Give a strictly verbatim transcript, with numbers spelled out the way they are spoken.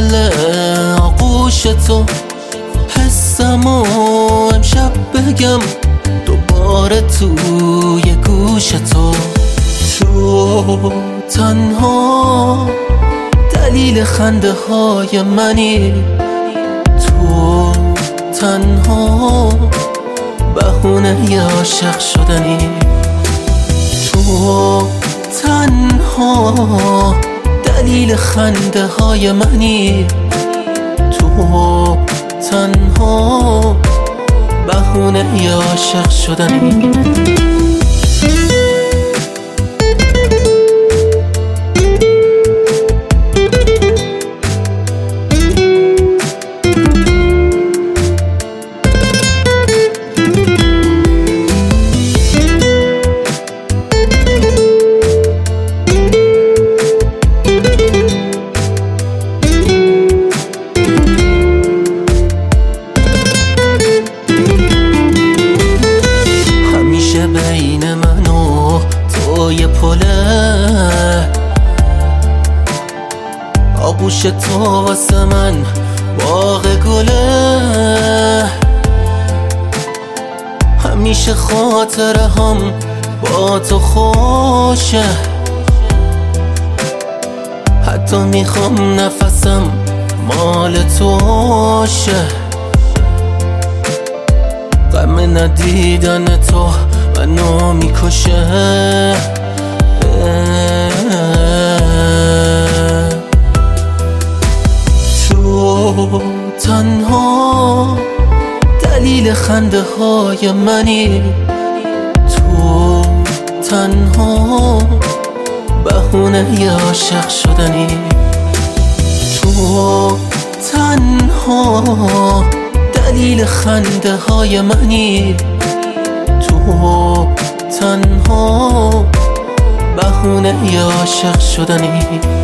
مثل آغوش تو حسم و امشب بگم دوباره توی گوش تو. تو تنها دلیل خنده های منی، تو تنها بهونه ی عاشق شدنی، تو تنها دلیل خنده های منی، تو تنها بهونه ی عاشق شدنی. بین من و تو یه پله، آغوش تو واسه من باغ گله. همیشه خاطره هم با تو خوشه، حتی میخوام نفسم مال تو شه. غم ندیدن تو منو میکشه، تو تنها دلیل خنده های منی، تو تنها بهونه ی عاشق شدنی، تو تنها دلیل خنده های منی، تو تنها بهونه ی عاشق شدنی.